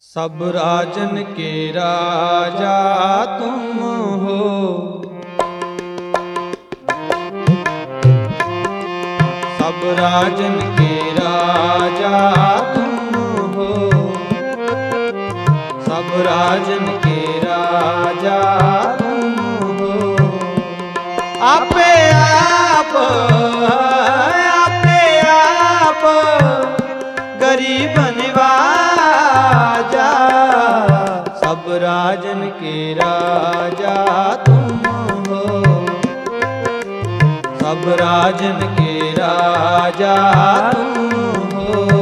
सब राजन के राजा तुम हो, सब राजन के राजा तुम हो, सब राजन के राजा तुम हो। आपे आप गरीब निवाजा, सब राजन के राजा तुम हो, सब राजन के राजा तुम हो।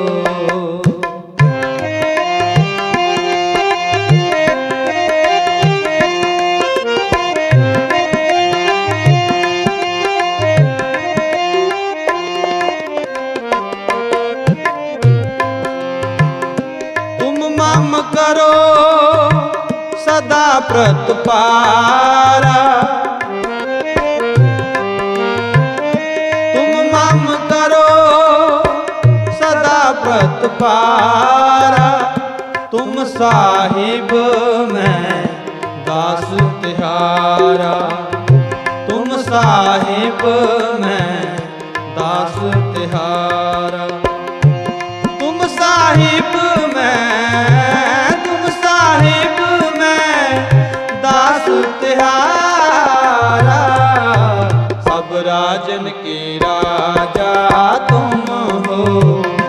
मम करो सदा प्रतपारा, तुम मम करो सदा प्रतपारा। तुम साहिब मैं दास तिहारा, तुम साहिब मैं दास तिहारा। तुम साहिब में दास तिहारा, सब राजन के राजा तुम हो,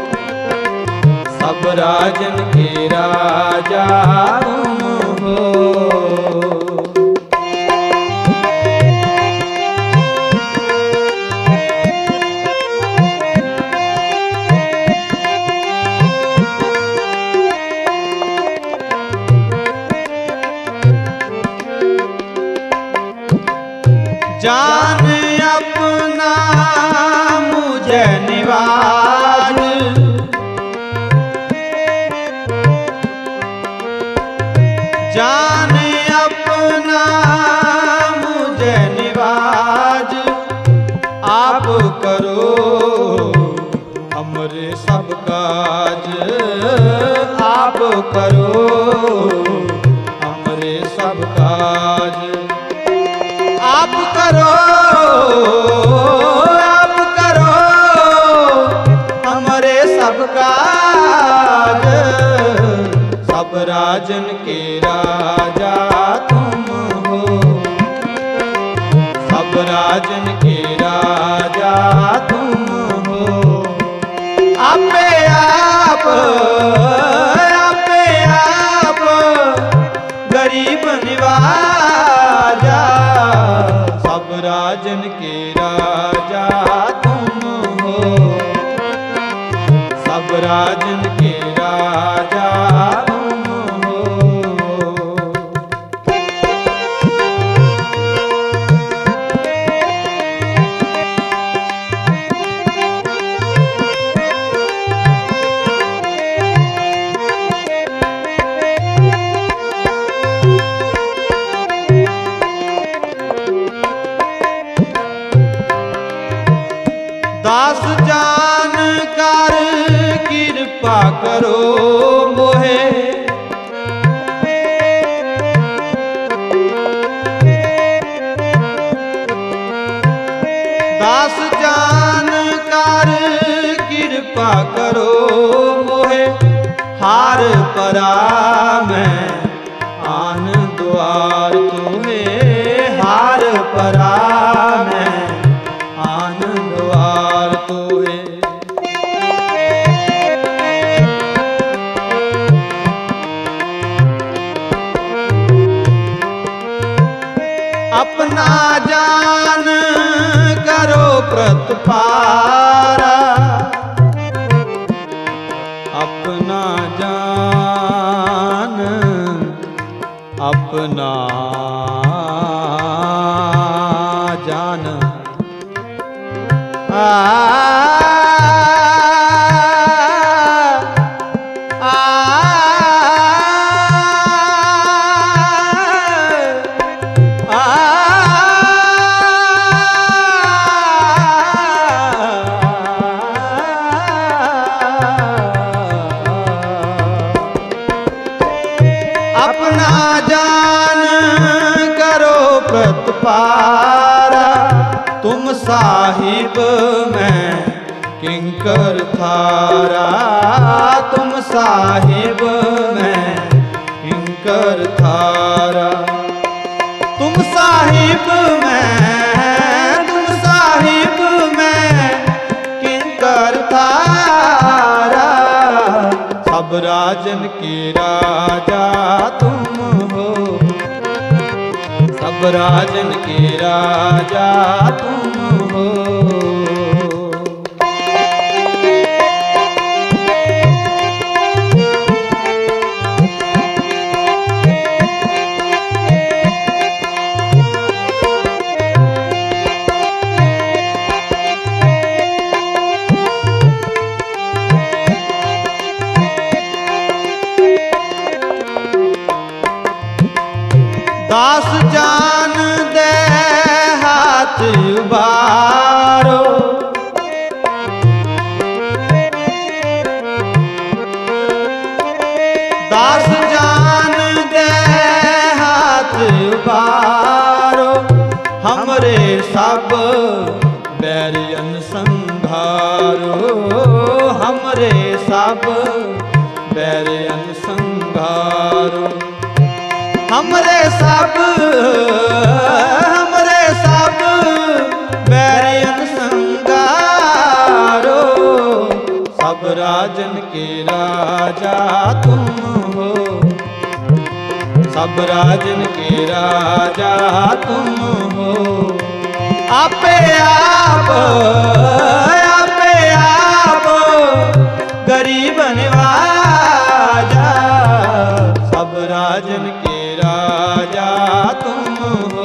सब राजन के राजा तुम हो। जान अपना मुझे निवाज, जान अपना मुझे निवाज। आप करो हमरे सब काज, आप करो हमरे सब काज। आप करो हमरे सब काज, सब राजन के राजा तुम हो, सब राजन के राजा तुम हो। आपे आप गरीब निवाजा, सब राजन के राजा तुम हो, सब राजन के राजा तुम हो। दास जान कर कृपा करो मोहे, दास जान कर कृपा करो मोहे। हार परा मैं आन द्वार तुम्हे, हार परा मैं आन द्वार तुम्हे। अपना जान करो प्रतपारा, अपना जान अपना जान अपना जान करो प्रतिपारा, तुम साहिब मैं किंकर थारा, तुम साहिब मैं किंकर थारा। तुम साहिब मैं किंकर थारा, सब राजन के राजा तुम हो, सब राजन के राजा तुम हो। दास जान दे हाथ उबारो, दास जान दे हाथ उबारो, हमरे सब बैरियन संघारो, हमरे सब बैरियन संघारो। हमरे सब बैरियन संगारो, सब राजन के राजा तुम हो, सब राजन के राजा तुम हो। आपे आप गरीब निवाजा, सब राजन के राजा तुम हो,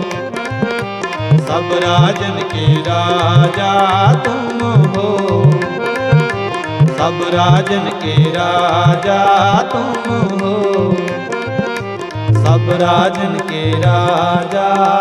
सब राजन के राजा तुम हो, सब राजन के राजा तुम हो, सब राजन के राजा